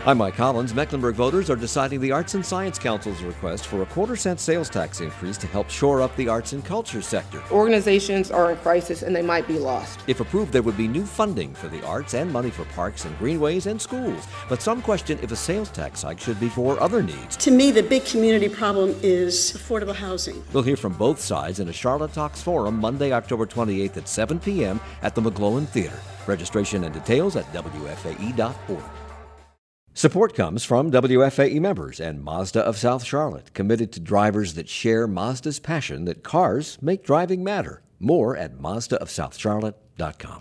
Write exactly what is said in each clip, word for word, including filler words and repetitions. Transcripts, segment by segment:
I'm Mike Collins. Mecklenburg voters are deciding the Arts and Science Council's request for a quarter cent sales tax increase to help shore up the arts and culture sector. Organizations are in crisis and they might be lost. If approved, there would be new funding for the arts and money for parks and greenways and schools. But some question if a sales tax hike should be for other needs. To me, the big community problem is affordable housing. We'll hear from both sides in a Charlotte Talks Forum Monday, October twenty-eighth at seven p.m. at the McGlowan Theater. Registration and details at W F A E dot org. Support comes from W F A E members and Mazda of South Charlotte, committed to drivers that share Mazda's passion that cars make driving matter. More at Mazda of South Charlotte dot com.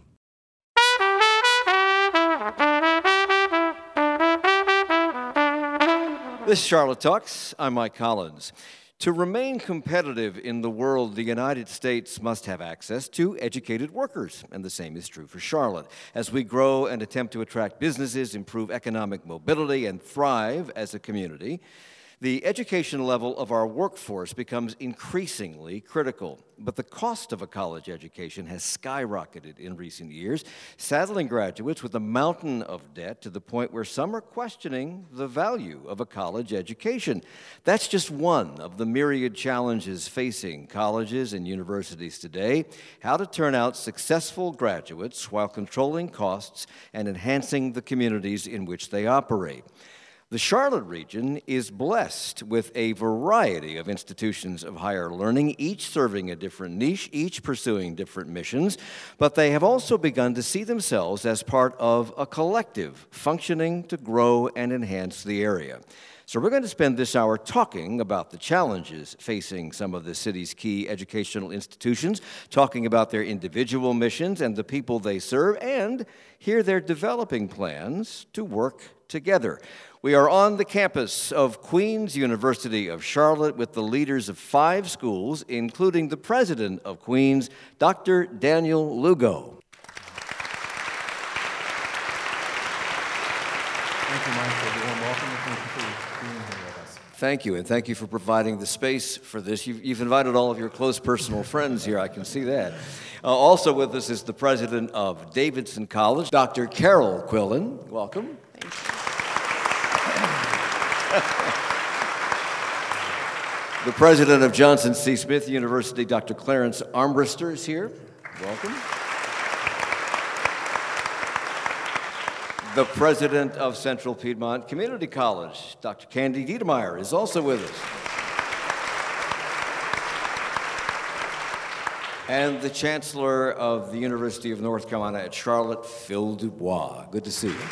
This is Charlotte Talks. I'm Mike Collins. To remain competitive in the world, the United States must have access to educated workers, and the same is true for Charlotte. As we grow and attempt to attract businesses, improve economic mobility, and thrive as a community, the education level of our workforce becomes increasingly critical. But the cost of a college education has skyrocketed in recent years, saddling graduates with a mountain of debt to the point where some are questioning the value of a college education. That's just one of the myriad challenges facing colleges and universities today: how to turn out successful graduates while controlling costs and enhancing the communities in which they operate. The Charlotte region is blessed with a variety of institutions of higher learning, each serving a different niche, each pursuing different missions, but they have also begun to see themselves as part of a collective functioning to grow and enhance the area. So we're going to spend this hour talking about the challenges facing some of the city's key educational institutions, talking about their individual missions and the people they serve, and hear their developing plans to work together. We are on the campus of Queens University of Charlotte with the leaders of five schools, including the president of Queens, Doctor Daniel Lugo. Thank you, Mike, for the warm welcome. Thank you for being here with us. Thank you, and thank you for providing the space for this. You've, you've invited all of your close personal friends here, I can see that. Uh, also with us is the president of Davidson College, Doctor Carol Quillen. Welcome. Thank you. The president of Johnson C. Smith University, Doctor Clarence Armbruster, is here. Welcome. The president of Central Piedmont Community College, Doctor Candy Diedemeyer, is also with us. And the chancellor of the University of North Carolina at Charlotte, Phil Dubois. Good to see you.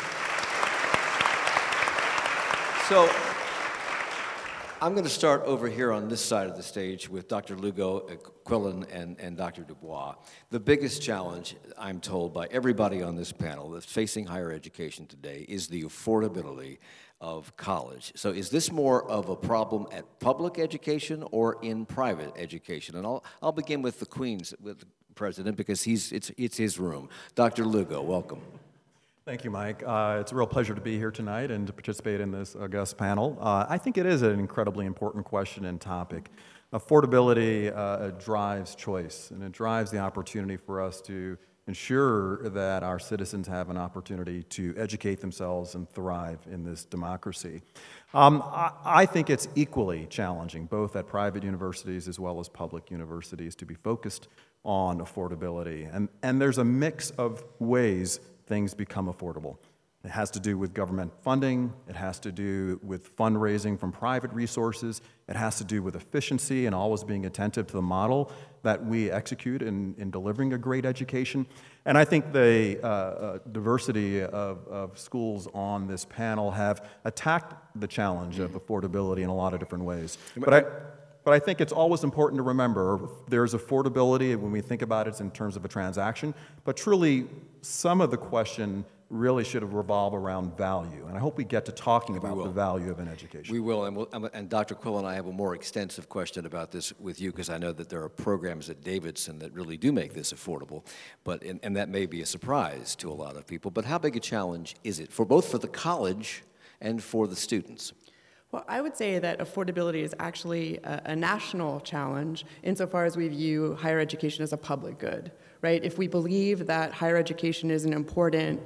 So, I'm going to start over here on this side of the stage with Doctor Lugo, uh, Quillen, and, and Doctor Dubois. The biggest challenge, I'm told by everybody on this panel that's facing higher education today, is the affordability of college. So is this more of a problem at public education or in private education? And I'll, I'll begin with the Queens, with the president, because he's, it's, it's his room. Doctor Lugo, welcome. Thank you, Mike. Uh, it's a real pleasure to be here tonight and to participate in this august panel. Uh, I think it is an incredibly important question and topic. Affordability uh, drives choice, and it drives the opportunity for us to ensure that our citizens have an opportunity to educate themselves and thrive in this democracy. Um, I, I think it's equally challenging, both at private universities as well as public universities, to be focused on affordability. And, and there's a mix of ways things become affordable. It has to do with government funding, it has to do with fundraising from private resources, it has to do with efficiency and always being attentive to the model that we execute in, in delivering a great education. And I think the uh, uh, diversity of, of schools on this panel have attacked the challenge of affordability in a lot of different ways. But I, But I think it's always important to remember there's affordability when we think about it in terms of a transaction, but truly some of the question really should revolve around value. And I hope we get to talking about the value of an education. We will, and, we'll, and Doctor Quill and I have a more extensive question about this with you, because I know that there are programs at Davidson that really do make this affordable, but and, and that may be a surprise to a lot of people. But how big a challenge is it for both for the college and for the students? Well, I would say that affordability is actually a, a national challenge insofar as we view higher education as a public good, right? If we believe that higher education is an important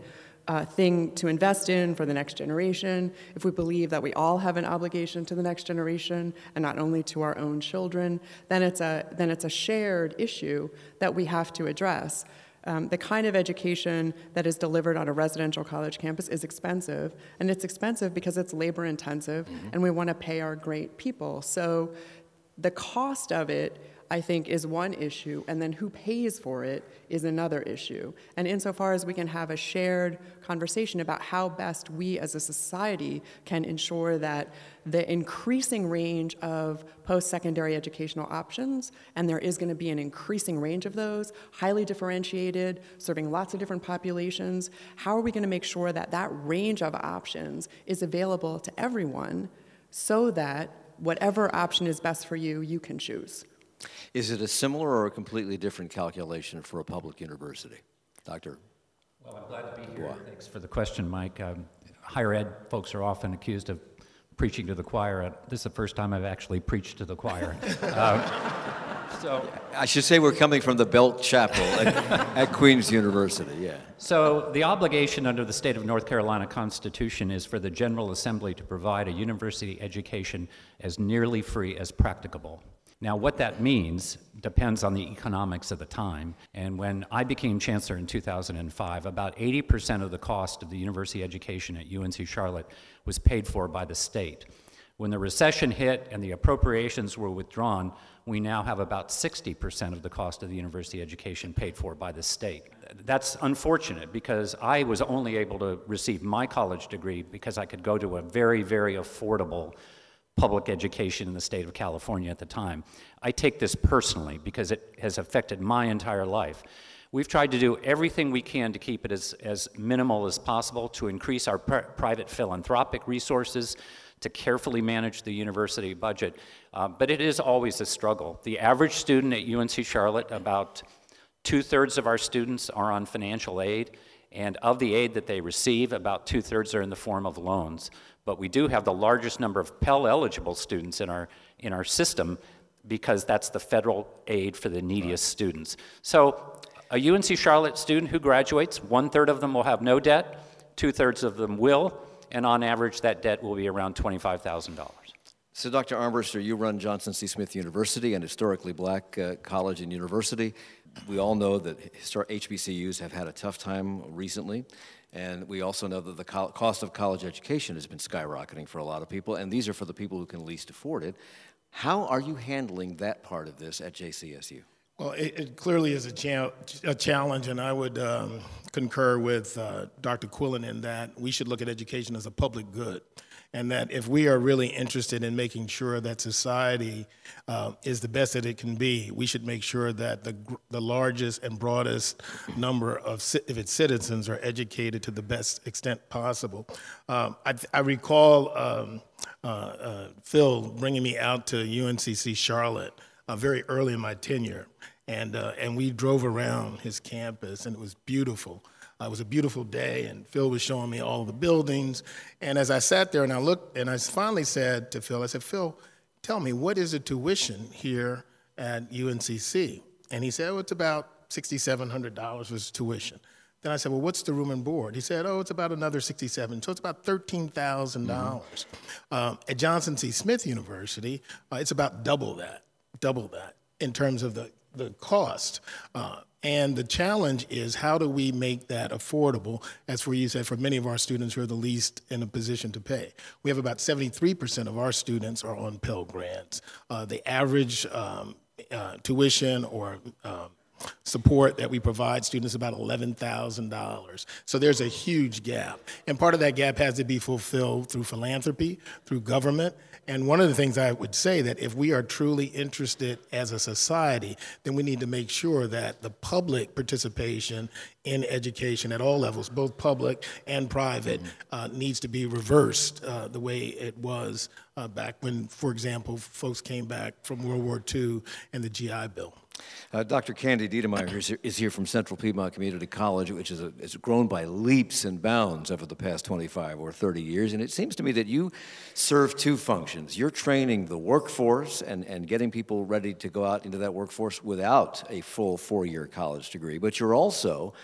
uh, thing to invest in for the next generation, if we believe that we all have an obligation to the next generation and not only to our own children, then it's a, then it's a shared issue that we have to address. Um, the kind of education that is delivered on a residential college campus is expensive, and it's expensive because it's labor intensive, mm-hmm. and we want to pay our great people. So the cost of it, I think, is one issue, and then who pays for it is another issue. And insofar as we can have a shared conversation about how best we as a society can ensure that the increasing range of post-secondary educational options, and there is going to be an increasing range of those, highly differentiated, serving lots of different populations, how are we going to make sure that that range of options is available to everyone so that whatever option is best for you, you can choose? Is it a similar or a completely different calculation for a public university? Doctor Well, I'm glad to be here. Thanks for the question, Mike. Um, higher ed folks are often accused of preaching to the choir. This is the first time I've actually preached to the choir. uh, so I should say we're coming from the Belt Chapel at, at Queen's University, yeah. So the obligation under the state of North Carolina Constitution is for the General Assembly to provide a university education as nearly free as practicable. Now, what that means depends on the economics of the time. And when I became chancellor in two thousand five, about eighty percent of the cost of the university education at U N C Charlotte was paid for by the state. When the recession hit and the appropriations were withdrawn, we now have about sixty percent of the cost of the university education paid for by the state. That's unfortunate because I was only able to receive my college degree because I could go to a very, very affordable public education in the state of California at the time. I take this personally because it has affected my entire life. We've tried to do everything we can to keep it as, as minimal as possible, to increase our pr- private philanthropic resources, to carefully manage the university budget, uh, but it is always a struggle. The average student at U N C Charlotte, about two-thirds of our students are on financial aid, and of the aid that they receive, about two-thirds are in the form of loans. But we do have the largest number of Pell-eligible students in our, in our system because that's the federal aid for the neediest right. students. So a U N C Charlotte student who graduates, one-third of them will have no debt, two-thirds of them will, and on average that debt will be around twenty-five thousand dollars. So, Doctor Armbruster, you run Johnson C. Smith University, an historically black uh, college and university. We all know that H B C Us have had a tough time recently, and we also know that the co- cost of college education has been skyrocketing for a lot of people, and these are for the people who can least afford it. How are you handling that part of this at J C S U? Well, it, it clearly is a, cha- a challenge, and I would um, concur with uh, Doctor Quillen in that we should look at education as a public good, and that if we are really interested in making sure that society uh, is the best that it can be, we should make sure that the the largest and broadest number of of its citizens are educated to the best extent possible. Um, I, I recall um, uh, uh, Phil bringing me out to U N C C Charlotte uh, very early in my tenure, and uh, and we drove around his campus, and it was beautiful. Uh, it was a beautiful day, and Phil was showing me all the buildings. And as I sat there and I looked, and I finally said to Phil, I said, Phil, tell me, what is the tuition here at U N C C? And he said, oh, it's about six thousand seven hundred dollars was tuition. Then I said, well, what's the room and board? He said, oh, it's about another sixty-seven, so it's about thirteen thousand dollars. Mm-hmm. Um, at Johnson C. Smith University, uh, it's about double that, double that in terms of the, the cost. Uh, And the challenge is, how do we make that affordable, as for you said, for many of our students who are the least in a position to pay. We have about seventy-three percent of our students are on Pell Grants. Uh, the average um, uh, tuition or um, support that we provide students is about eleven thousand dollars. So there's a huge gap. And part of that gap has to be fulfilled through philanthropy, through government. And one of the things I would say that if we are truly interested as a society, then we need to make sure that the public participation in education at all levels, both public and private, uh, needs to be reversed uh, the way it was uh, back when, for example, folks came back from World War Two and the G I Bill. Uh, Doctor Candy Diedemeyer is, is here from Central Piedmont Community College, which is a, it's grown by leaps and bounds over the past twenty-five or thirty years. And it seems to me that you serve two functions. You're training the workforce and, and getting people ready to go out into that workforce without a full four-year college degree, but you're also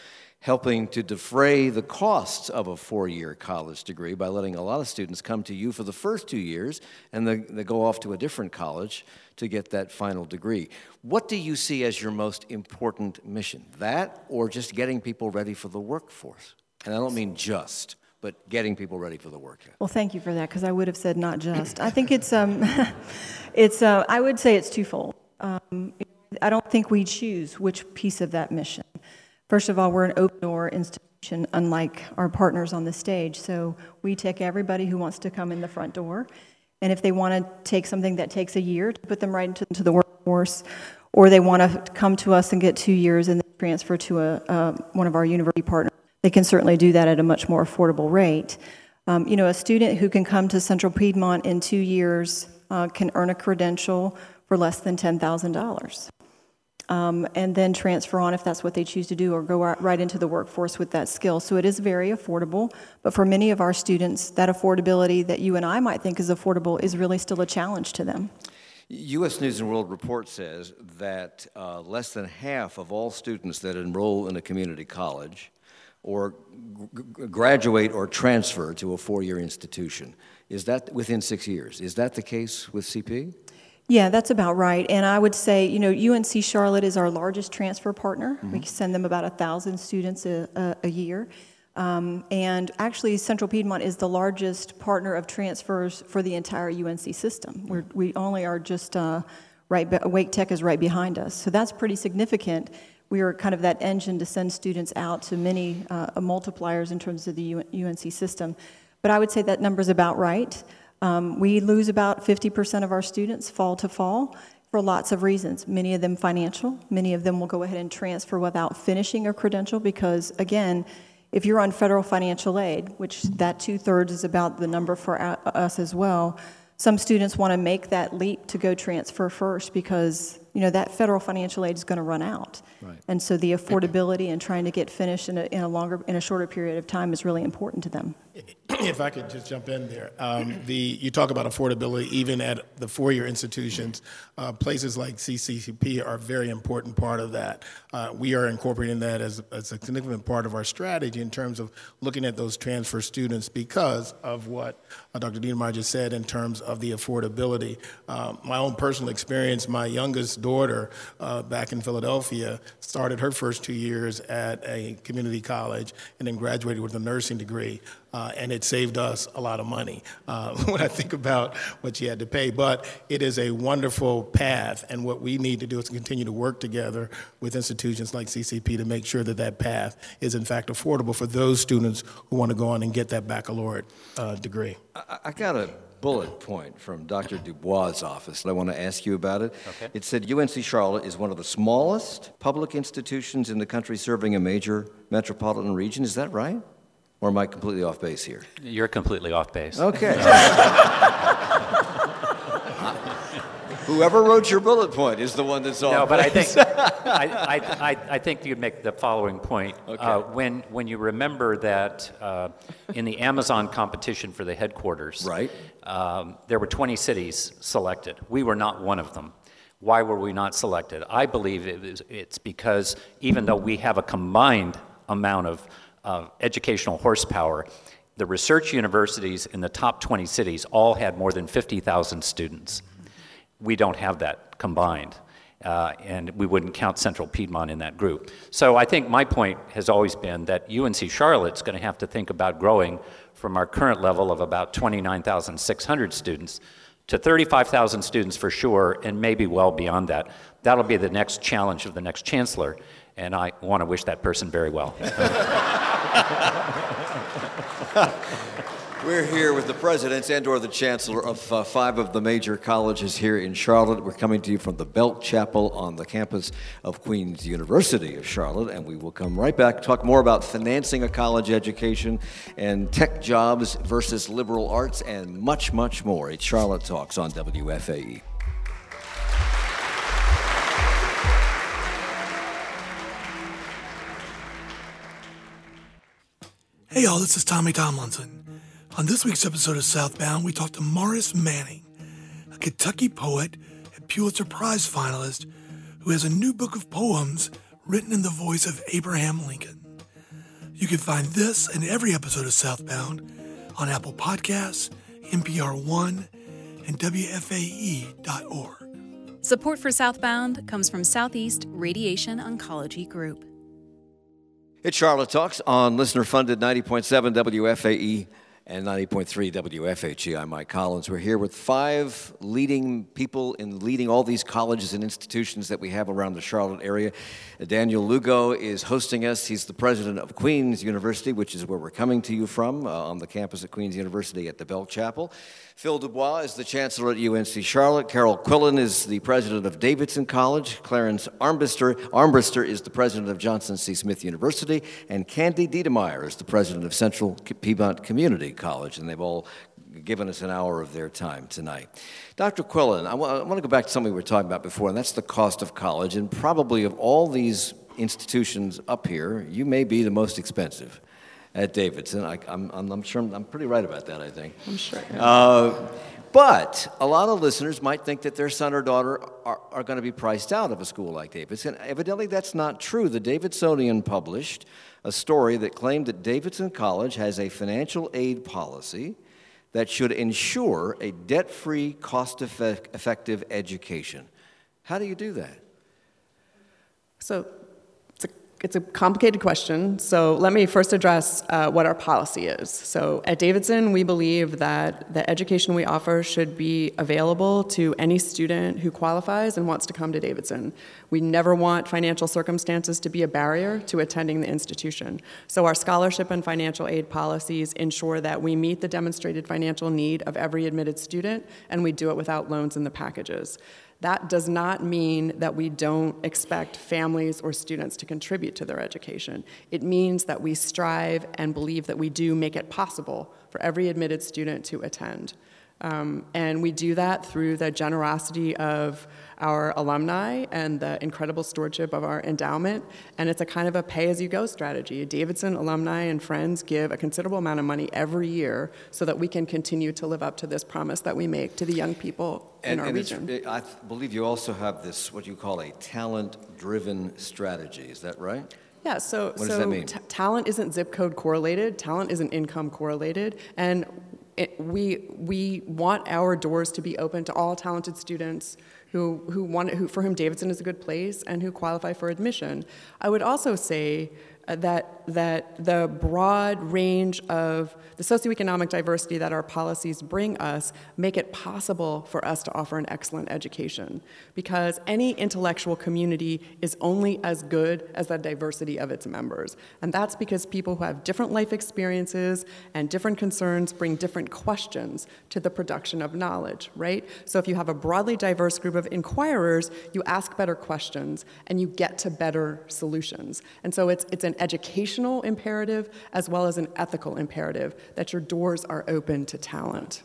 helping to defray the costs of a four-year college degree by letting a lot of students come to you for the first two years and they, they go off to a different college to get that final degree. What do you see as your most important mission? That or just getting people ready for the workforce? And I don't mean just, but getting people ready for the work. Well, thank you for that, because I would have said not just. I think it's, um, it's. Uh, I would say it's twofold. Um, I don't think we choose which piece of that mission. First of all, we're an open-door institution, unlike our partners on the stage. So we take everybody who wants to come in the front door, and if they want to take something that takes a year to put them right into, into the workforce, or they want to come to us and get two years and then transfer to a, uh, one of our university partners, they can certainly do that at a much more affordable rate. Um, you know, a student who can come to Central Piedmont in two years uh, can earn a credential for less than ten thousand dollars. Um, and then transfer on if that's what they choose to do, or go right into the workforce with that skill. So it is very affordable, but for many of our students, that affordability that you and I might think is affordable is really still a challenge to them. U S News and World Report says that uh, less than half of all students that enroll in a community college or g- graduate or transfer to a four-year institution, is that within six years? Is that the case with C P? Yeah, that's about right. And I would say, you know, U N C Charlotte is our largest transfer partner. Mm-hmm. We send them about one thousand students a, a, a year. Um, and actually, Central Piedmont is the largest partner of transfers for the entire U N C system. We're, we only are just right, be- Wake Tech is right behind us. So that's pretty significant. We are kind of that engine to send students out to many uh, multipliers in terms of the U- UNC system. But I would say that number's about right. Um, we lose about fifty percent of our students fall to fall for lots of reasons. Many of them financial. Many of them will go ahead and transfer without finishing a credential because, again, if you're on federal financial aid, which that two-thirds is about the number for us as well, some students want to make that leap to go transfer first because, you know, that federal financial aid is going to run out. Right. And so the affordability and trying to get finished in a, in a longer, in a shorter period of time is really important to them. If I could just jump in there, um, the you talk about affordability even at the four-year institutions. Uh, places like C C C P are a very important part of that. Uh, we are incorporating that as, as a significant part of our strategy in terms of looking at those transfer students because of what uh, Doctor Niedermeyer just said in terms of the affordability. Uh, my own personal experience, my youngest daughter uh, back in Philadelphia started her first two years at a community college and then graduated with a nursing degree. Uh, and it saved us a lot of money uh, when I think about what she had to pay. But it is a wonderful path, and what we need to do is continue to work together with institutions like C C P to make sure that that path is in fact affordable for those students who want to go on and get that baccalaureate uh, degree. I, I got a bullet point from Doctor Dubois' office. I want to ask you about it. Okay. It said U N C Charlotte is one of the smallest public institutions in the country serving a major metropolitan region. Is that right? Or am I completely off base here? You're completely off base. Okay. Whoever wrote your bullet point is the one that's off. No, but I base. think I, I, I, I think you'd make the following point. Okay. Uh, when when you remember that uh, in the Amazon competition for the headquarters, right, um, there were twenty cities selected. We were not one of them. Why were we not selected? I believe it is, it's because even though we have a combined amount of Uh, educational horsepower, the research universities in the top twenty cities all had more than fifty thousand students. We don't have that combined, uh, and we wouldn't count Central Piedmont in that group. So I think my point has always been that U N C Charlotte's going to have to think about growing from our current level of about twenty-nine thousand six hundred students to thirty-five thousand students for sure, and maybe well beyond that. That'll be the next challenge of the next chancellor, and I want to wish that person very well. We're here with the presidents and or the chancellor of uh, five of the major colleges here in Charlotte. We're coming to you from the Belk Chapel on the campus of Queen's University of Charlotte, and we will come right back, talk more about financing a college education and tech jobs versus liberal arts and much, much more. It's Charlotte Talks on W F A E. Hey y'all, this is Tommy Tomlinson. On this week's episode of Southbound, we talked to Morris Manning, a Kentucky poet and Pulitzer Prize finalist who has a new book of poems written in the voice of Abraham Lincoln. You can find this and every episode of Southbound on Apple Podcasts, N P R One, and W F A E dot org. Support for Southbound comes from Southeast Radiation Oncology Group. It's Charlotte Talks on listener-funded ninety point seven W F A E and ninety point three W F H E. I'm Mike Collins. We're here with five leading people in leading all these colleges and institutions that we have around the Charlotte area. Daniel Lugo is hosting us. He's the president of Queens University, which is where we're coming to you from, uh, on the campus at Queens University at the Bell Chapel. Phil Dubois is the chancellor at U N C Charlotte. Carol Quillen is the president of Davidson College. Clarence Armbruster, Armbruster is the president of Johnson C. Smith University. And Candy Diedemeyer is the president of Central Piedmont Community College. And they've all given us an hour of their time tonight. Doctor Quillen, I, w- I want to go back to something we were talking about before, and that's the cost of college. And probably of all these institutions up here, you may be the most expensive at Davidson. I, I'm, I'm, I'm sure I'm, I'm pretty right about that, I think. I'm sure. Uh, but a lot of listeners might think that their son or daughter are, are going to be priced out of a school like Davidson. Evidently, that's not true. The Davidsonian published a story that claimed that Davidson College has a financial aid policy that should ensure a debt-free, cost-effective education. How do you do that? So it's a, it's a complicated question. So let me first address uh, what our policy is. So at Davidson, we believe that the education we offer should be available to any student who qualifies and wants to come to Davidson. We never want financial circumstances to be a barrier to attending the institution. So our scholarship and financial aid policies ensure that we meet the demonstrated financial need of every admitted student, and we do it without loans in the packages. That does not mean that we don't expect families or students to contribute to their education. It means that we strive and believe that we do make it possible for every admitted student to attend. Um, and we do that through the generosity of our alumni and the incredible stewardship of our endowment. And it's a kind of a pay-as-you-go strategy. Davidson alumni and friends give a considerable amount of money every year so that we can continue to live up to this promise that we make to the young people in and, our and region. It, I believe you also have this, what you call a talent-driven strategy. Is that right? Yeah, so, what does so that mean? T- talent isn't zip code correlated, talent isn't income correlated, and it, we we want our doors to be open to all talented students who who want who for whom Davidson is a good place and who qualify for admission. I would also say uh, that that the broad range of the socioeconomic diversity that our policies bring us make it possible for us to offer an excellent education, because any intellectual community is only as good as the diversity of its members. And that's because people who have different life experiences and different concerns bring different questions to the production of knowledge, right? So if you have a broadly diverse group of inquirers, you ask better questions and you get to better solutions. And so it's it's an educational imperative as well as an ethical imperative that your doors are open to talent.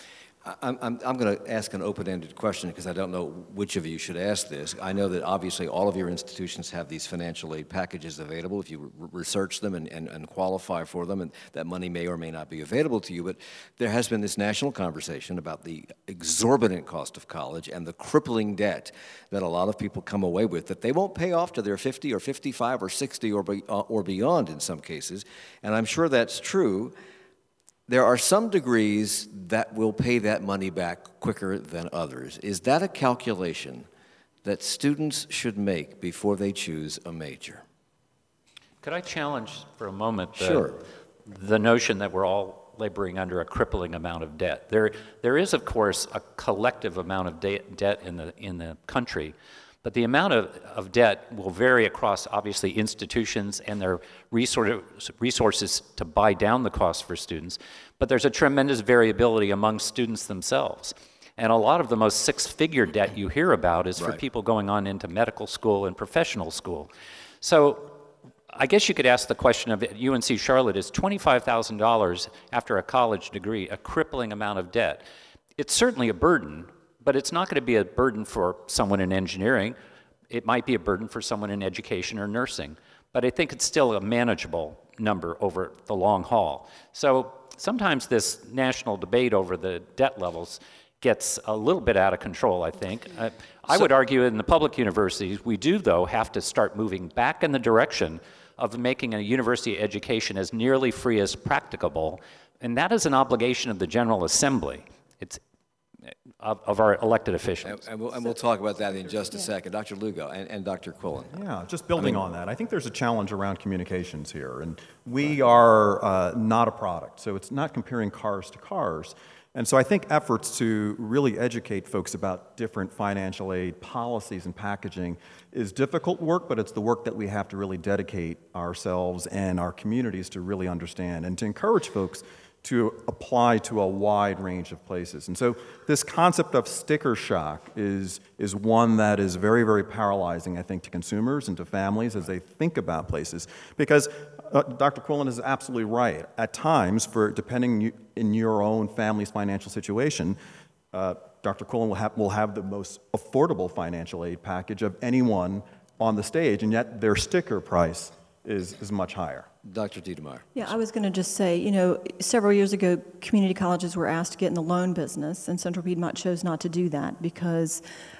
I'm, I'm, I'm going to ask an open-ended question because I don't know which of you should ask this. I know that obviously all of your institutions have these financial aid packages available if you re- research them and, and, and qualify for them, and that money may or may not be available to you. But there has been this national conversation about the exorbitant cost of college and the crippling debt that a lot of people come away with that they won't pay off to their fifty or fifty-five or sixty or, be, uh, or beyond in some cases. And I'm sure that's true. There are some degrees that will pay that money back quicker than others. Is that a calculation that students should make before they choose a major? Could I challenge for a moment the, Sure. the notion that we're all laboring under a crippling amount of debt? There, there is, of course, a collective amount of de- debt in the, in the country, but the amount of, of debt will vary across, obviously, institutions and their resource, resources to buy down the cost for students. But there's a tremendous variability among students themselves. And a lot of the most six-figure debt you hear about is Right. for people going on into medical school and professional school. So I guess you could ask the question of U N C Charlotte, is twenty-five thousand dollars after a college degree a crippling amount of debt? It's certainly a burden, but it's not going to be a burden for someone in engineering. It might be a burden for someone in education or nursing. But I think it's still a manageable number over the long haul. So sometimes this national debate over the debt levels gets a little bit out of control, I think. Uh, I So- would argue in the public universities, we do, though, have to start moving back in the direction of making a university education as nearly free as practicable, and that is an obligation of the General Assembly. It's Of, of our elected officials. And, and, we'll, and we'll talk about that in just a second. Doctor Lugo and, and Doctor Quillen. Yeah, just building I mean, on that, I think there's a challenge around communications here. And we are uh, not a product, so it's not comparing cars to cars. And so I think efforts to really educate folks about different financial aid policies and packaging is difficult work, but it's the work that we have to really dedicate ourselves and our communities to really understand and to encourage folks to apply to a wide range of places. And so this concept of sticker shock is, is one that is very, very paralyzing, I think, to consumers and to families as they think about places. Because uh, Doctor Quillen is absolutely right. At times, for depending you, in your own family's financial situation, uh, Doctor Quillen will have, will have the most affordable financial aid package of anyone on the stage, and yet their sticker price is, is much higher. Doctor Dietemeier. Yeah, I was going to just say, you know, several years ago, community colleges were asked to get in the loan business, and Central Piedmont chose not to do that because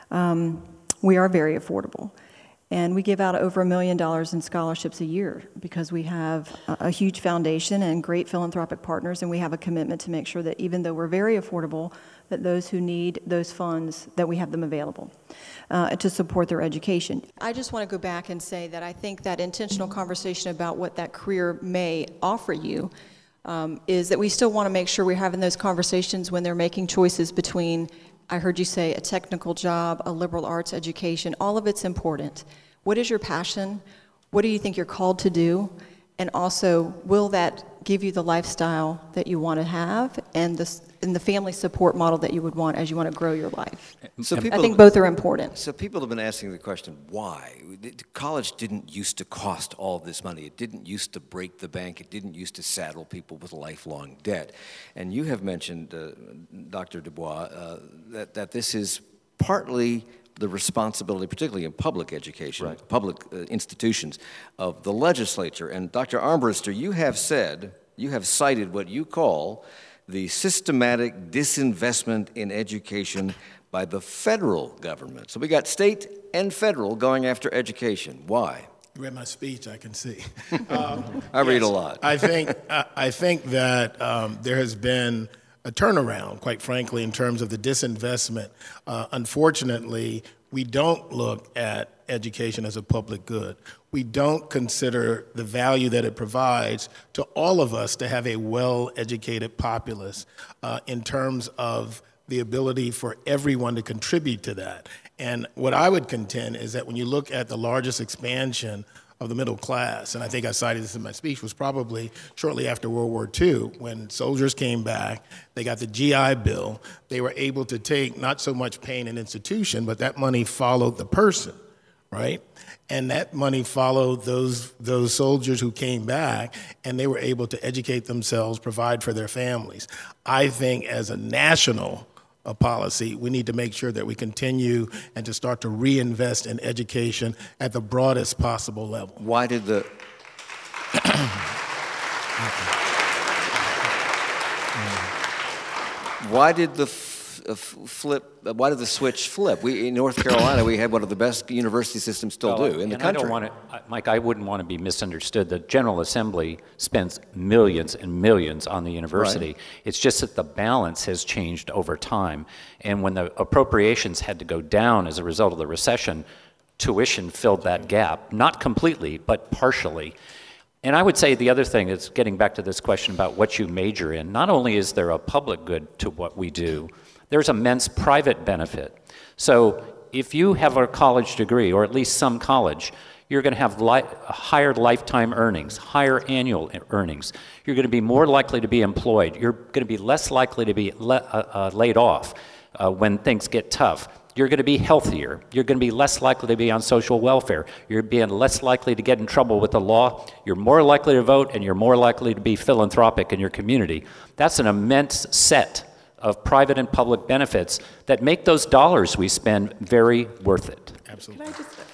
um, we are very affordable. And we give out over a million dollars in scholarships a year because we have a, a huge foundation and great philanthropic partners, and we have a commitment to make sure that even though we're very affordable, that those who need those funds, that we have them available uh, to support their education. I just want to go back and say that I think that intentional conversation about what that career may offer you um, is that we still want to make sure we're having those conversations when they're making choices between, I heard you say, a technical job, a liberal arts education. All of it's important. What is your passion? What do you think you're called to do? And also, will that give you the lifestyle that you want to have and the, and the family support model that you would want as you want to grow your life? So I think both are important. So people have been asking the question, why? College didn't used to cost all this money. It didn't used to break the bank. It didn't used to saddle people with lifelong debt. And you have mentioned, uh, Doctor Dubois, uh, that, that this is partly the responsibility, particularly in public education, right. public uh, institutions, of the legislature. And Doctor Armbruster, you have said, you have cited what you call the systematic disinvestment in education by the federal government. So we got state and federal going after education. Why? You read my speech, I can see. um, I read yes, a lot. I think, I, I think that um, there has been a turnaround, quite frankly, in terms of the disinvestment. Uh, unfortunately, we don't look at education as a public good. We don't consider the value that it provides to all of us to have a well-educated populace uh, in terms of the ability for everyone to contribute to that. And what I would contend is that when you look at the largest expansion of the middle class, and I think I cited this in my speech, was probably shortly after World War Two, when soldiers came back, they got the G I Bill, they were able to take not so much pay in an institution, but that money followed the person, right? And that money followed those, those soldiers who came back, and they were able to educate themselves, provide for their families. I think as a national a policy, we need to make sure that we continue and to start to reinvest in education at the broadest possible level. Why did the Why did the f- uh, flip? Uh, why did the switch flip? We in North Carolina, we had one of the best university systems still well, do in the and country. I don't want to, Mike. I wouldn't want to be misunderstood. The General Assembly spends millions and millions on the university. Right. It's just that the balance has changed over time, and when the appropriations had to go down as a result of the recession, tuition filled that gap, not completely, but partially. And I would say the other thing is, getting back to this question about what you major in, not only is there a public good to what we do, there's immense private benefit. So if you have a college degree, or at least some college, you're going to have li- higher lifetime earnings, higher annual earnings. You're going to be more likely to be employed. You're going to be less likely to be le- uh, uh, laid off uh, when things get tough. You're going to be healthier. You're going to be less likely to be on social welfare. You're being less likely to get in trouble with the law. You're more likely to vote, and you're more likely to be philanthropic in your community. That's an immense set of private and public benefits that make those dollars we spend very worth it. Absolutely. Can I just,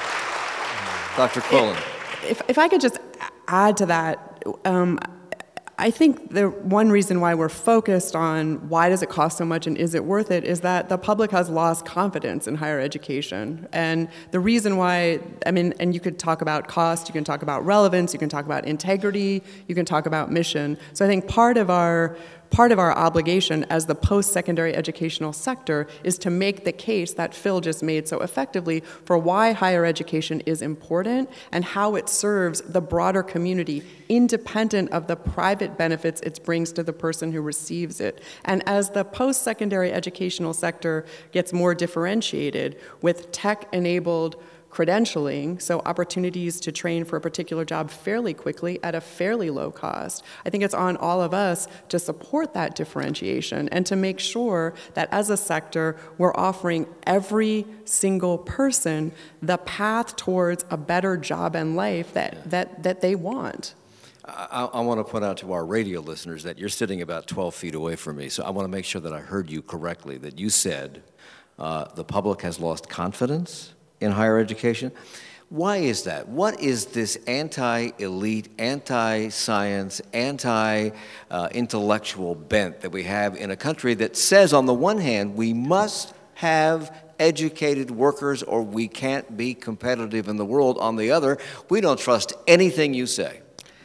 Doctor Quillen. If, if I could just add to that, um, I think the one reason why we're focused on why does it cost so much and is it worth it is that the public has lost confidence in higher education. And the reason why, I mean, and you could talk about cost, you can talk about relevance, you can talk about integrity, you can talk about mission. So I think part of our Part of our obligation as the post-secondary educational sector is to make the case that Phil just made so effectively for why higher education is important and how it serves the broader community independent of the private benefits it brings to the person who receives it. And as the post-secondary educational sector gets more differentiated with tech-enabled credentialing, so opportunities to train for a particular job fairly quickly at a fairly low cost. I think it's on all of us to support that differentiation and to make sure that as a sector, we're offering every single person the path towards a better job and life that, that, that they want. I, I want to point out to our radio listeners that you're sitting about twelve feet away from me, so I want to make sure that I heard you correctly, that you said uh, the public has lost confidence in higher education. Why is that? What is this anti-elite, anti-science, anti-intellectual bent that we have in a country that says, on the one hand, we must have educated workers or we can't be competitive in the world. On the other, we don't trust anything you say.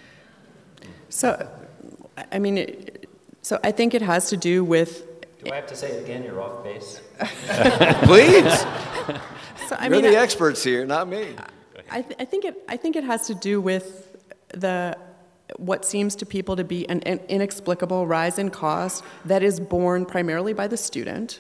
So, I mean, it, so I think it has to do with... Do I have to say it again? You're off base. Please. So, I You're mean, the I, experts here, not me. I, th I think it. I think it has to do with the what seems to people to be an, an inexplicable rise in cost that is borne primarily by the student.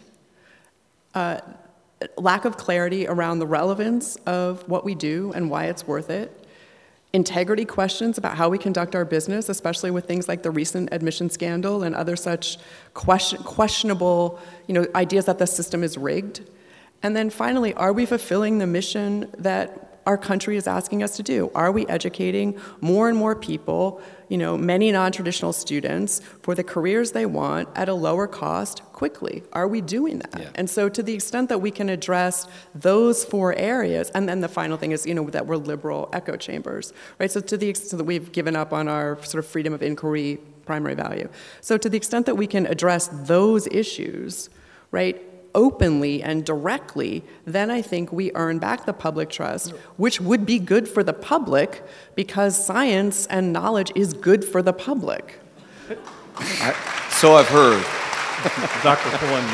Uh, lack of clarity around the relevance of what we do and why it's worth it. Integrity questions about how we conduct our business, especially with things like the recent admission scandal and other such question, questionable, you know, ideas that the system is rigged. And then finally, are we fulfilling the mission that our country is asking us to do? Are we educating more and more people, you know, many non-traditional students, for the careers they want at a lower cost quickly? Are we doing that? Yeah. And so to the extent that we can address those four areas, and then the final thing is, you know, that we're liberal echo chambers, right? So to the extent that we've given up on our sort of freedom of inquiry primary value. So to the extent that we can address those issues, right, openly and directly, then I think we earn back the public trust, which would be good for the public because science and knowledge is good for the public. I, so I've heard. Doctor Quillen,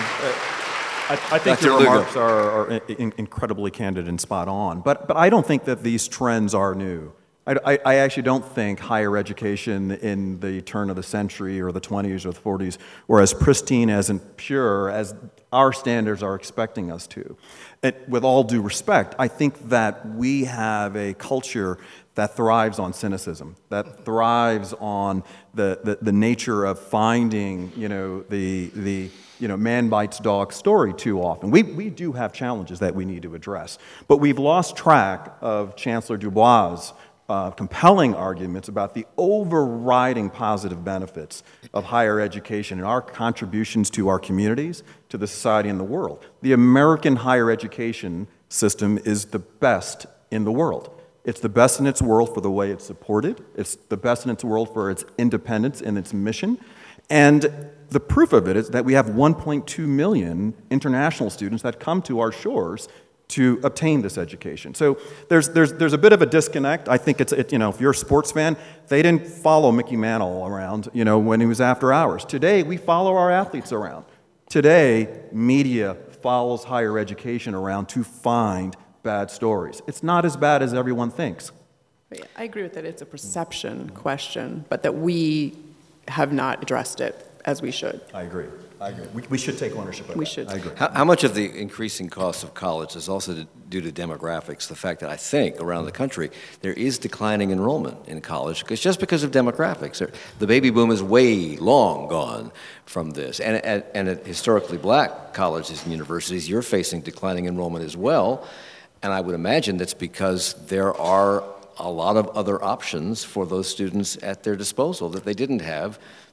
I, I think Doctor your Lugo. remarks are, are in, incredibly candid and spot on, but, but I don't think that these trends are new. I, I, I actually don't think higher education in the turn of the century or the twenties or the forties were as pristine, as and pure as our standards are expecting us to. And with all due respect, I think that we have a culture that thrives on cynicism, that thrives on the, the, the nature of finding, you know, the, the you know, man bites dog story too often. We, we do have challenges that we need to address, but we've lost track of Chancellor Dubois' Uh, compelling arguments about the overriding positive benefits of higher education and our contributions to our communities, to the society and the world. The American higher education system is the best in the world. It's the best in its world for the way it's supported. It's the best in its world for its independence and its mission. And the proof of it is that we have one point two million international students that come to our shores to obtain this education. So there's, there's, there's a bit of a disconnect. I think it's, it, you know, if you're a sports fan, they didn't follow Mickey Mantle around, you know, when he was after hours. Today, we follow our athletes around. Today, media follows higher education around to find bad stories. It's not as bad as everyone thinks. I agree with that. It's a perception question, but that we have not addressed it as we should. I agree. I agree. We, we should take ownership of we that. should. I agree. How, how much of the increasing cost of college is also due to demographics? The fact that I think around the country there is declining enrollment in college because just because of demographics. The baby boom is way long gone from this. And at, and at historically black colleges and universities, you're facing declining enrollment as well. And I would imagine that's because there are a lot of other options for those students at their disposal that they didn't have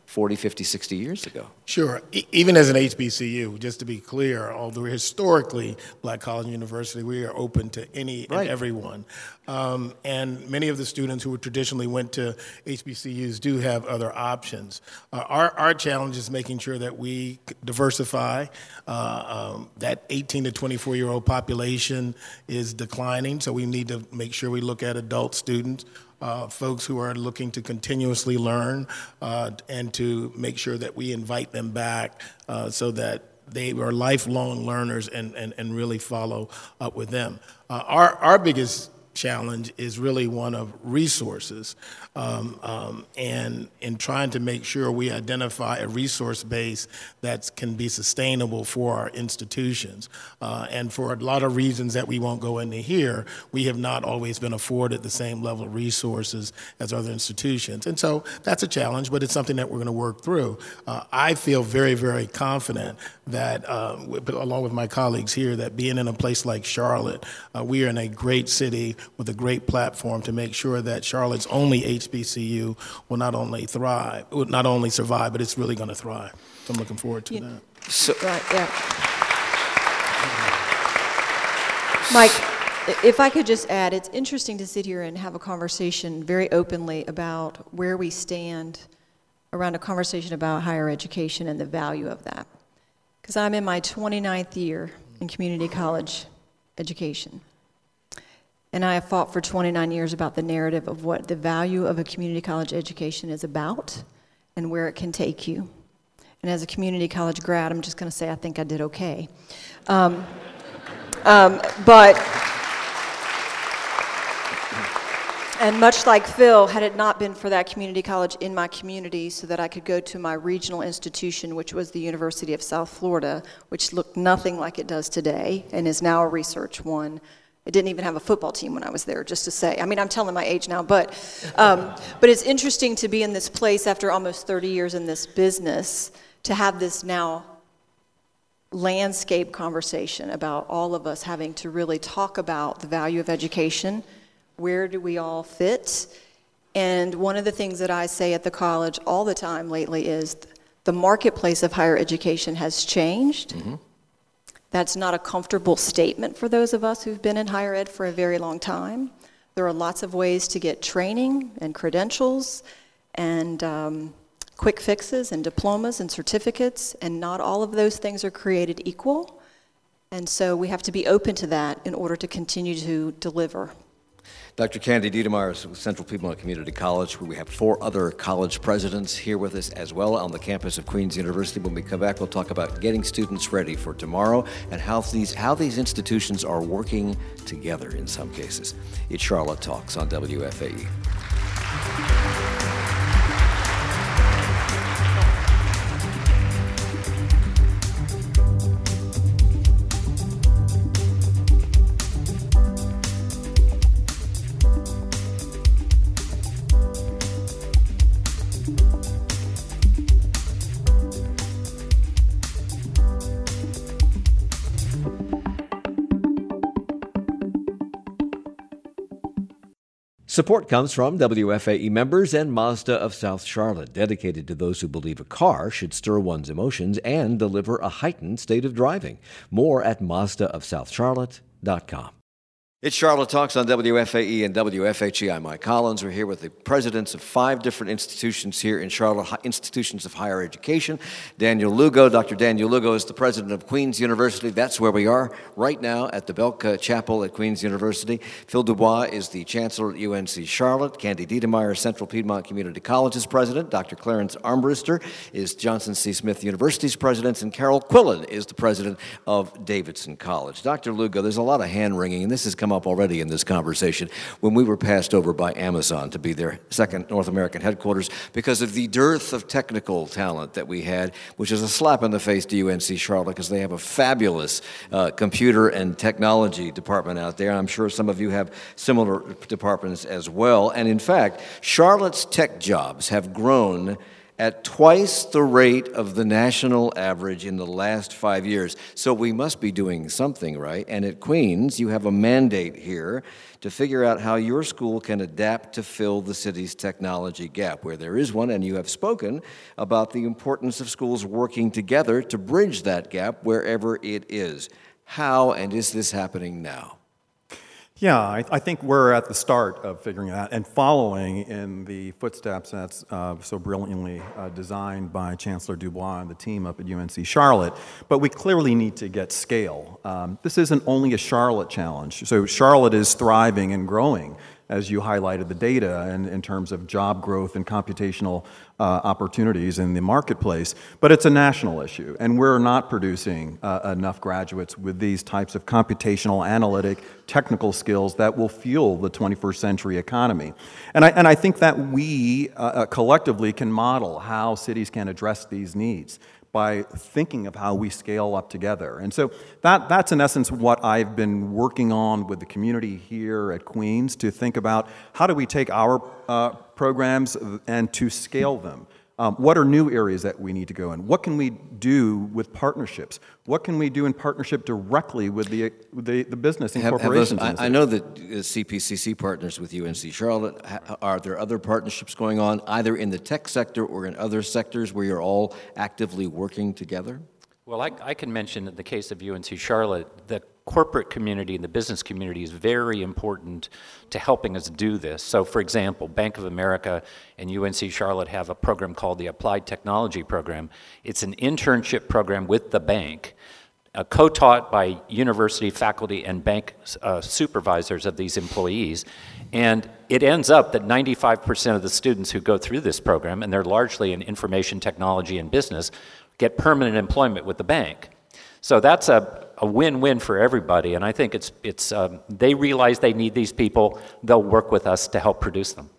forty, fifty, sixty years ago. Sure. E- even as an H B C U, just to be clear, although we're historically Black College and University, we are open to any Right. and everyone. Um, and many of the students who traditionally went to H B C Us do have other options. Uh, our, our challenge is making sure that we diversify. Uh, um, that eighteen to twenty-four-year-old population is declining, so we need to make sure we look at adult students. Uh, folks who are looking to continuously learn uh, and to make sure that we invite them back uh, so that they are lifelong learners and, and, and really follow up with them. Uh, our, our biggest challenge is really one of resources um, um, and in trying to make sure we identify a resource base that can be sustainable for our institutions. Uh, and for a lot of reasons that we won't go into here, we have not always been afforded the same level of resources as other institutions. And so that's a challenge, but it's something that we're going to work through. Uh, I feel very, very confident that, uh, with, along with my colleagues here, that being in a place like Charlotte, uh, we are in a great city with a great platform to make sure that Charlotte's only H B C U will not only thrive, will not only survive, but it's really going to thrive. So I'm looking forward to You- that. So, Right, yeah. Mike, if I could just add, it's interesting to sit here and have a conversation very openly about where we stand around a conversation about higher education and the value of that. Because I'm in my twenty-ninth year in community college education. And I have fought for twenty-nine years about the narrative of what the value of a community college education is about and where it can take you. And as a community college grad, I'm just going to say I think I did okay. Um, um, but, and much like Phil, had it not been for that community college in my community so that I could go to my regional institution, which was the University of South Florida, which looked nothing like it does today and is now a research one. It didn't even have a football team when I was there, just to say. I mean, I'm telling my age now, but um, but it's interesting to be in this place after almost thirty years in this business, to have this now landscape conversation about all of us having to really talk about the value of education. Where do we all fit? And one of the things that I say at the college all the time lately is the marketplace of higher education has changed. Mm-hmm. That's not a comfortable statement for those of us who've been in higher ed for a very long time. There are lots of ways to get training and credentials and um, quick fixes and diplomas and certificates, and not all of those things are created equal. And so we have to be open to that in order to continue to deliver. Doctor Candy Dietemeier is with Central Piedmont Community College, where we have four other college presidents here with us as well on the campus of Queens University. When we come back, we'll talk about getting students ready for tomorrow and how these, how these institutions are working together in some cases. It's Charlotte Talks on W F A E. Support comes from W F A E members and Mazda of South Charlotte, dedicated to those who believe a car should stir one's emotions and deliver a heightened state of driving. More at Mazda of South Charlotte dot com. It's Charlotte Talks on W F A E and W F H E. I'm Mike Collins. We're here with the presidents of five different institutions here in Charlotte, institutions of higher education. Daniel Lugo. Doctor Daniel Lugo is the president of Queens University. That's where we are right now at the Belka Chapel at Queens University. Phil Dubois is the chancellor at U N C Charlotte. Candy Dietemeier, Central Piedmont Community College's president. Doctor Clarence Armbruster is Johnson C. Smith University's president. And Carol Quillen is the president of Davidson College. Doctor Lugo, there's a lot of hand-wringing, and this has come up already in this conversation when we were passed over by Amazon to be their second North American headquarters because of the dearth of technical talent that we had, which is a slap in the face to U N C Charlotte because they have a fabulous uh, computer and technology department out there. And I'm sure some of you have similar departments as well. And in fact, Charlotte's tech jobs have grown at twice the rate of the national average in the last five years. So we must be doing something right. And at Queens, you have a mandate here to figure out how your school can adapt to fill the city's technology gap, where there is one, and you have spoken about the importance of schools working together to bridge that gap wherever it is. How, and is this happening now? Yeah, I, I think we're at the start of figuring that and following in the footsteps that's uh, so brilliantly uh, designed by Chancellor Dubois and the team up at U N C Charlotte. But we clearly need to get scale. Um, this isn't only a Charlotte challenge. So Charlotte is thriving and growing, as you highlighted the data, and in terms of job growth and computational uh, opportunities in the marketplace. But it's a national issue, and we're not producing uh, enough graduates with these types of computational, analytic, technical skills that will fuel the twenty-first century economy. And I, and I think that we uh, collectively can model how cities can address these needs by thinking of how we scale up together. And so that, that's in essence what I've been working on with the community here at Queens, to think about how do we take our uh, programs and to scale them. Um, what are new areas that we need to go in? What can we do with partnerships? What can we do in partnership directly with the the, the business and have, corporations? have those, I, I know that C P C C partners with U N C Charlotte. Are there other partnerships going on, either in the tech sector or in other sectors, where you're all actively working together? Well, I, I can mention in the case of U N C Charlotte, the corporate community and the business community is very important to helping us do this. So, for example, Bank of America and U N C Charlotte have a program called the Applied Technology Program. It's an internship program with the bank, uh, co-taught by university faculty and bank uh, supervisors of these employees. And it ends up that ninety-five percent of the students who go through this program, and they're largely in information technology and business, get permanent employment with the bank. So that's a, a win-win for everybody, and I think it's, it's um, they realize they need these people, they'll work with us to help produce them.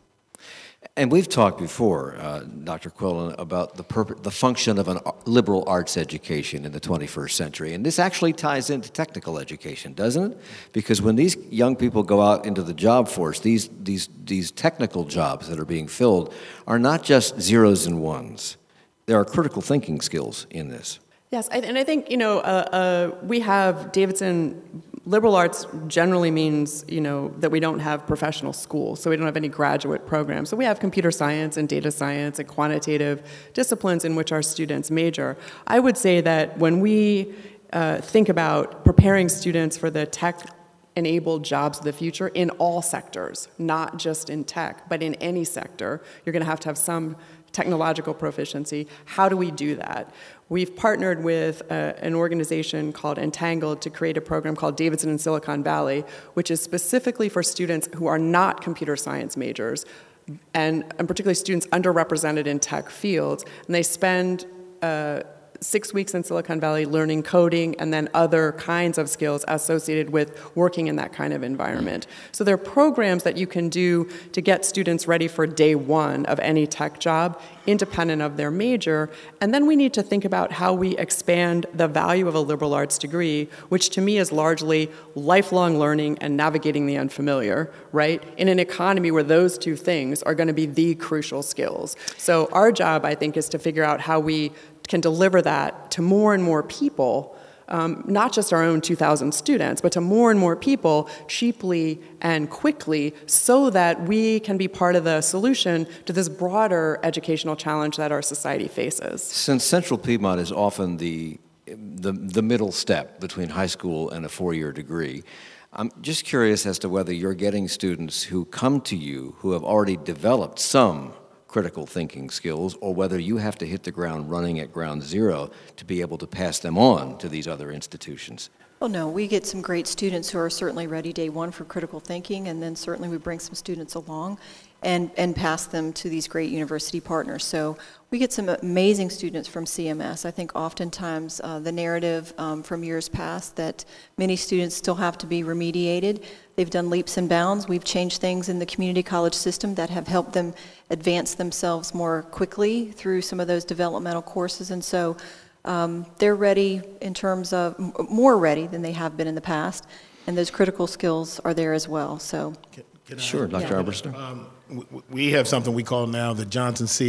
And we've talked before, uh, Doctor Quillen, about the, purpose, the function of a liberal arts education in the twenty-first century, and this actually ties into technical education, doesn't it? Because when these young people go out into the job force, these, these, these technical jobs that are being filled are not just zeros and ones. There are critical thinking skills in this. Yes, and I think, you know, uh, uh, we have Davidson, liberal arts generally means, you know, that we don't have professional schools, so we don't have any graduate programs. So we have computer science and data science and quantitative disciplines in which our students major. I would say that when we uh, think about preparing students for the tech-enabled jobs of the future in all sectors, not just in tech, but in any sector, you're going to have to have some technological proficiency. How do we do that? We've partnered with uh, an organization called Entangled to create a program called Davidson in Silicon Valley, which is specifically for students who are not computer science majors, and, and particularly students underrepresented in tech fields. And they spend uh, six weeks in Silicon Valley learning coding and then other kinds of skills associated with working in that kind of environment. So there are programs that you can do to get students ready for day one of any tech job, independent of their major. And then we need to think about how we expand the value of a liberal arts degree, which to me is largely lifelong learning and navigating the unfamiliar, right? In an economy where those two things are going to be the crucial skills. So our job, I think, is to figure out how we can deliver that to more and more people, um, not just our own two thousand students, but to more and more people cheaply and quickly, so that we can be part of the solution to this broader educational challenge that our society faces. Since Central Piedmont is often the, the, the middle step between high school and a four-year degree, I'm just curious as to whether you're getting students who come to you who have already developed some critical thinking skills, or whether you have to hit the ground running at ground zero to be able to pass them on to these other institutions. Well, no, we get some great students who are certainly ready day one for critical thinking, and then certainly we bring some students along and, and pass them to these great university partners. So we get some amazing students from C M S. I think oftentimes uh, the narrative um, from years past that many students still have to be remediated. They've done leaps and bounds. We've changed things in the community college system that have helped them advance themselves more quickly through some of those developmental courses. And so um, they're ready in terms of, more ready than they have been in the past. And those critical skills are there as well. So, Can, can sure, I, Doctor Yeah. Armbruster. Um, we have something we call now the Johnson C.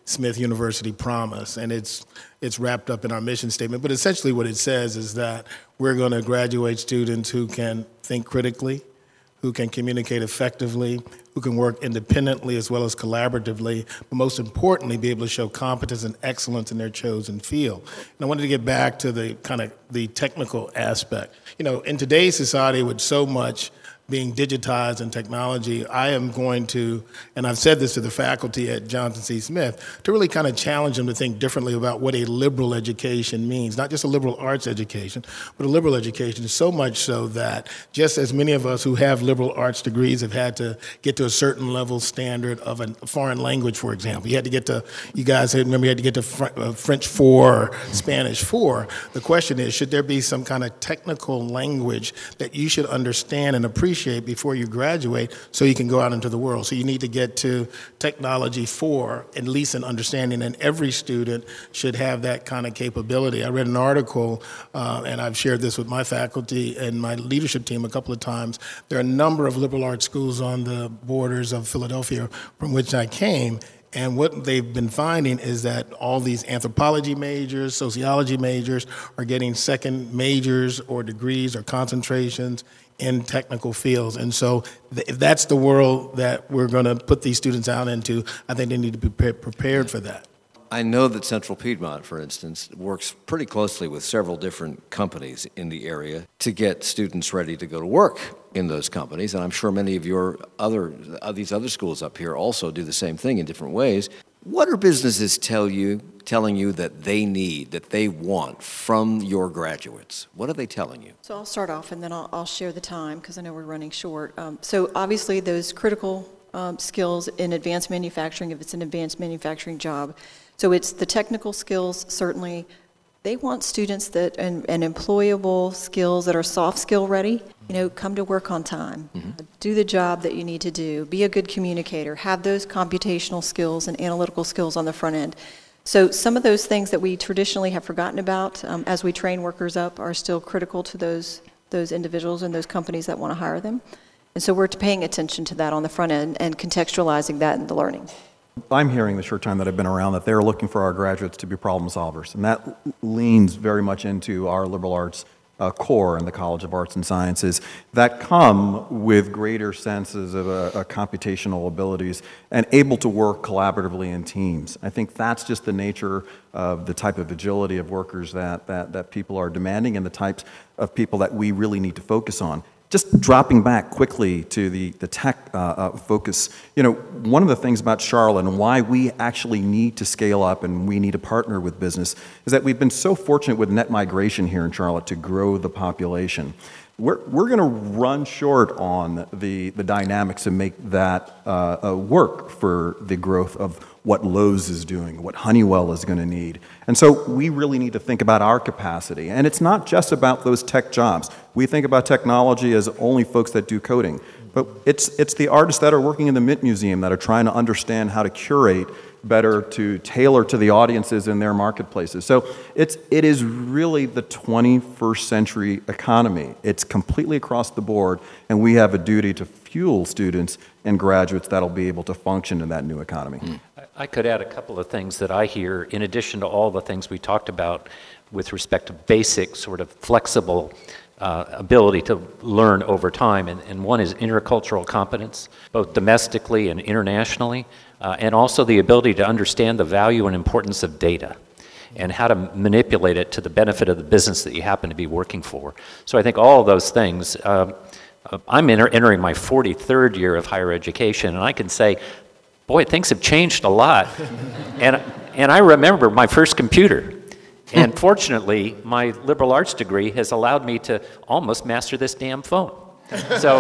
Smith University Promise, and it's it's wrapped up in our mission statement. But essentially what it says is that we're going to graduate students who can think critically, who can communicate effectively, who can work independently as well as collaboratively, but most importantly, be able to show competence and excellence in their chosen field. And I wanted to get back to the kind of the technical aspect. You know, in today's society with so much being digitized in technology, I am going to, and I've said this to the faculty at Johnson C. Smith, to really kind of challenge them to think differently about what a liberal education means, not just a liberal arts education, but a liberal education, so much so that just as many of us who have liberal arts degrees have had to get to a certain level standard of a foreign language, for example. You had to get to, you guys had, remember you had to get to Fr uh, French four or Spanish four. The question is, should there be some kind of technical language that you should understand and appreciate before you graduate so you can go out into the world? So you need to get to technology four, at least an understanding, and every student should have that kind of capability. I read an article, uh, and I've shared this with my faculty and my leadership team a couple of times. There are a number of liberal arts schools on the borders of Philadelphia from which I came, and what they've been finding is that all these anthropology majors, sociology majors are getting second majors or degrees or concentrations in technical fields. And so th if that's the world that we're going to put these students out into, I think they need to be pre prepared for that. I know that Central Piedmont, for instance, works pretty closely with several different companies in the area to get students ready to go to work in those companies, and I'm sure many of your other, uh, these other schools up here also do the same thing in different ways. What are businesses tell you, telling you that they need, that they want from your graduates? What are they telling you? So I'll start off and then I'll, I'll share the time because I know we're running short. Um, so obviously those critical um, skills in advanced manufacturing, if it's an advanced manufacturing job. So it's the technical skills, certainly. They want students that, and, and employable skills that are soft skill ready. You know, come to work on time, mm-hmm. do the job that you need to do, be a good communicator, have those computational skills and analytical skills on the front end. So some of those things that we traditionally have forgotten about um, as we train workers up are still critical to those, those individuals and those companies that want to hire them. And so we're paying attention to that on the front end and contextualizing that in the learning. I'm hearing the short time that I've been around that they're looking for our graduates to be problem solvers, and that leans very much into our liberal arts uh, core in the College of Arts and Sciences that come with greater senses of uh, uh, computational abilities and able to work collaboratively in teams. I think that's just the nature of the type of agility of workers that, that, that people are demanding and the types of people that we really need to focus on. Just dropping back quickly to the, the tech uh, uh, focus, you know, one of the things about Charlotte and why we actually need to scale up and we need to partner with business is that we've been so fortunate with net migration here in Charlotte to grow the population. We're, we're going to run short on the, the dynamics to make that uh, uh, work for the growth of what Lowe's is doing, what Honeywell is going to need. And so we really need to think about our capacity. And it's not just about those tech jobs. We think about technology as only folks that do coding. But it's, it's the artists that are working in the Mint Museum that are trying to understand how to curate better, to tailor to the audiences in their marketplaces. So it's, it is really the twenty-first century economy. It's completely across the board, and we have a duty to fuel students and graduates that'll be able to function in that new economy. Mm. I could add a couple of things that I hear, in addition to all the things we talked about with respect to basic, sort of flexible uh, ability to learn over time. And, and one is intercultural competence, both domestically and internationally, uh, and also the ability to understand the value and importance of data and how to manipulate it to the benefit of the business that you happen to be working for. So I think all of those things, uh, I'm enter entering my forty-third year of higher education, and I can say, boy, things have changed a lot. and, and I remember my first computer. And fortunately, my liberal arts degree has allowed me to almost master this damn phone. So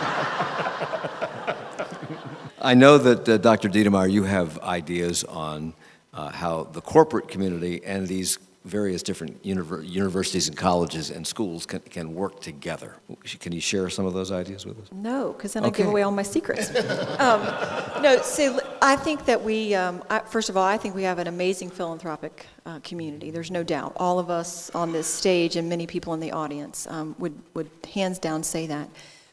I know that, uh, Doctor Diedemeyer, you have ideas on uh, how the corporate community and these various different univer universities and colleges and schools can, can work together. Can you share some of those ideas with us? No, because then okay. I give away all my secrets. um, no, so I think that we, um, I, first of all, I think we have an amazing philanthropic uh, community. There's no doubt. All of us on this stage and many people in the audience um, would, would hands down say that.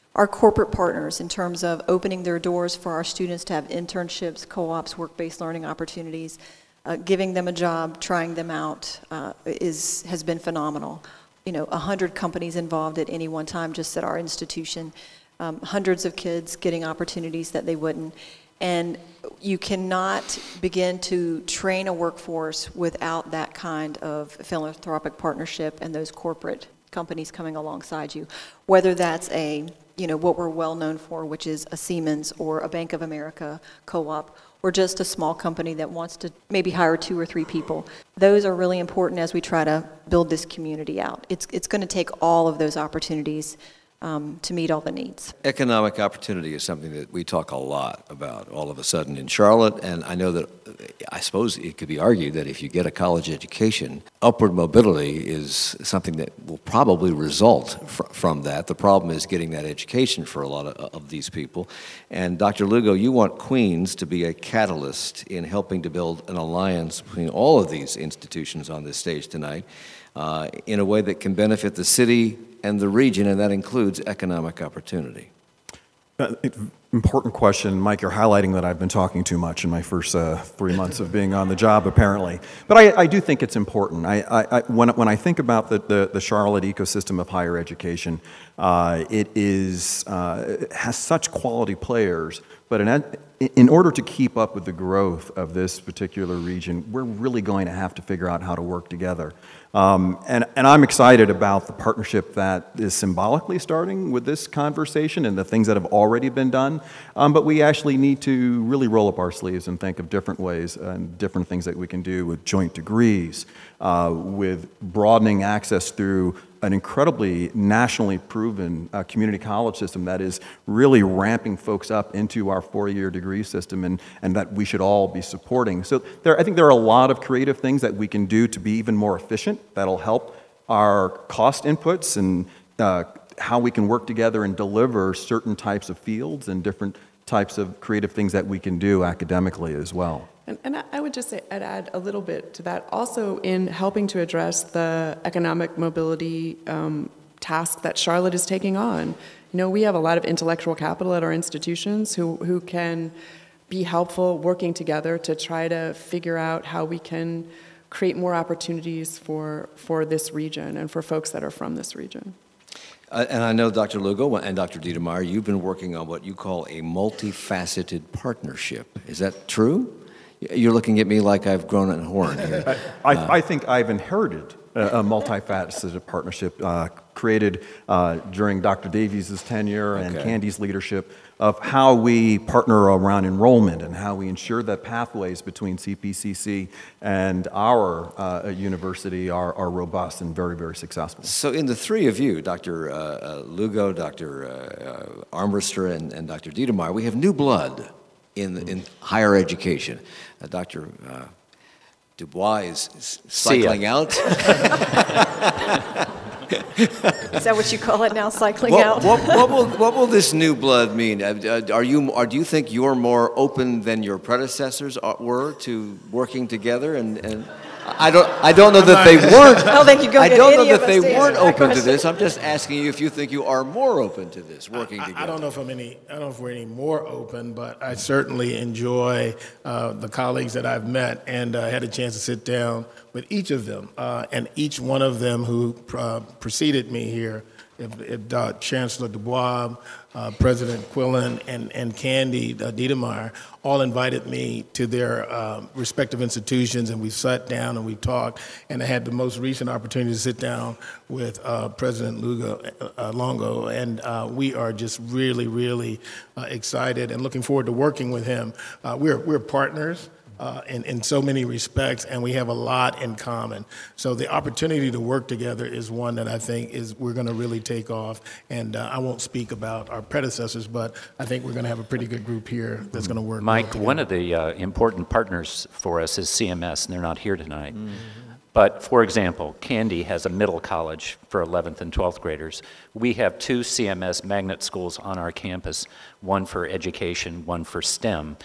Our corporate partners, in terms of opening their doors for our students to have internships, co-ops, work-based learning opportunities, uh, giving them a job, trying them out, uh, is has been phenomenal. You know, a hundred companies involved at any one time just at our institution, um, hundreds of kids getting opportunities that they wouldn't. And you cannot begin to train a workforce without that kind of philanthropic partnership and those corporate companies coming alongside you, whether that's a, you know, what we're well known for, which is a Siemens or a Bank of America co-op, or just a small company that wants to maybe hire two or three people. Those are really important as we try to build this community out. It's, it's going to take all of those opportunities Um, to meet all the needs. Economic opportunity is something that we talk a lot about all of a sudden in Charlotte, and I know that, I suppose it could be argued that if you get a college education, upward mobility is something that will probably result fr- from that. The problem is getting that education for a lot of, of these people. And Doctor Lugo, you want Queens to be a catalyst in helping to build an alliance between all of these institutions on this stage tonight uh, in a way that can benefit the city and the region, and that includes economic opportunity. Uh, important question. Mike, you're highlighting that I've been talking too much in my first uh, three months of being on the job, apparently. But I, I do think it's important. I, I, I, when, when I think about the, the, the Charlotte ecosystem of higher education, uh, it is, uh, it has such quality players, but in, in order to keep up with the growth of this particular region, we're really going to have to figure out how to work together. Um, and, and I'm excited about the partnership that is symbolically starting with this conversation and the things that have already been done. Um, but we actually need to really roll up our sleeves and think of different ways and different things that we can do with joint degrees, uh, with broadening access through an incredibly nationally proven uh, community college system that is really ramping folks up into our four-year degree system, and, and that we should all be supporting. So there, I think there are a lot of creative things that we can do to be even more efficient that'll help our cost inputs and uh, how we can work together and deliver certain types of fields and different types of creative things that we can do academically as well. And, and I would just say, I'd add a little bit to that. Also, in helping to address the economic mobility um, task that Charlotte is taking on. You know, we have a lot of intellectual capital at our institutions who, who can be helpful working together to try to figure out how we can create more opportunities for, for this region and for folks that are from this region. Uh, and I know, Doctor Lugo and Doctor Dietermeyer, you've been working on what you call a multifaceted partnership. Is that true? You're looking at me like I've grown a horn here. I, I, I think I've inherited a, a multifaceted partnership uh, created uh, during Doctor Davies' tenure and Okay. Candy's leadership of how we partner around enrollment and how we ensure that pathways between C P C C and our uh, university are, are robust and very, very successful. So in the three of you, Doctor Uh, uh, Lugo, Doctor Uh, uh, Armbruster, and, and Doctor Dietermeyer, we have new blood in, in higher education. Uh, Doctor Uh, Dubois is s- cycling out. Is that what you call it now, cycling What, out? what, what, will, what will this new blood mean? Uh, uh, Are you, are, do you think you're more open than your predecessors are, were to working together? And, and I don't, I don't know that they weren't. I don't think you go I get don't know any of that us they to answer weren't that open to question. this. I'm just asking you if you think you are more open to this, working I, together. I don't know if I'm any. I don't know if we're any more open, but I certainly enjoy uh, the colleagues that I've met, and uh, had a chance to sit down with each of them, uh, and each one of them who uh, preceded me here. If, if uh, Chancellor Dubois, uh, President Quillen, and, and Candy uh, Dietermeyer all invited me to their um, respective institutions, and we sat down and we talked. And I had the most recent opportunity to sit down with uh, President Lugo, uh, Longo, and uh, we are just really, really uh, excited and looking forward to working with him. Uh, we're we're partners. Uh, in, in so many respects, and we have a lot in common. So the opportunity to work together is one that I think is we're going to really take off. And uh, I won't speak about our predecessors, but I think we're going to have a pretty good group here that's going to work. Mike, well one of the uh, important partners for us is C M S, and they're not here tonight. Mm-hmm. But for example, Candy has a middle college for eleventh and twelfth graders. We have two C M S magnet schools on our campus, one for education, one for STEM.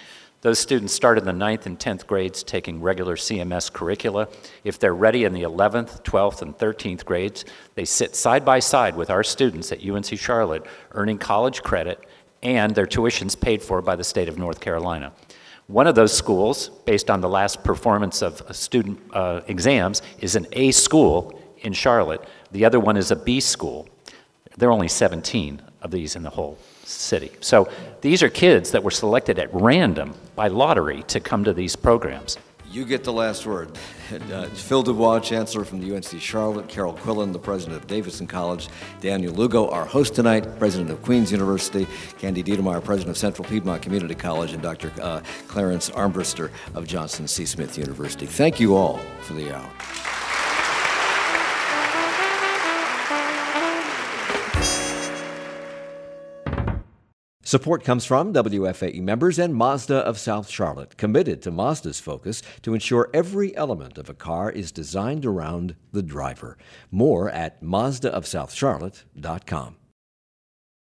Those students start in the ninth and tenth grades taking regular C M S curricula. If they're ready in the eleventh, twelfth, and thirteenth grades, they sit side by side with our students at U N C Charlotte, earning college credit, and their tuition's paid for by the state of North Carolina. One of those schools, based on the last performance of student uh, exams, is an A school in Charlotte. The other one is a B school. There are only seventeen of these in the whole city. So these are kids that were selected at random by lottery to come to these programs. You get the last word. Uh, Phil Dubois, Chancellor from the U N C Charlotte, Carol Quillen, the President of Davidson College, Daniel Lugo, our host tonight, President of Queens University, Candy Dietermeyer, President of Central Piedmont Community College, and Doctor Uh, Clarence Armbruster of Johnson C. Smith University. Thank you all for the hour. Support comes from W F A E members and Mazda of South Charlotte, committed to Mazda's focus to ensure every element of a car is designed around the driver. More at Mazda of South Charlotte dot com.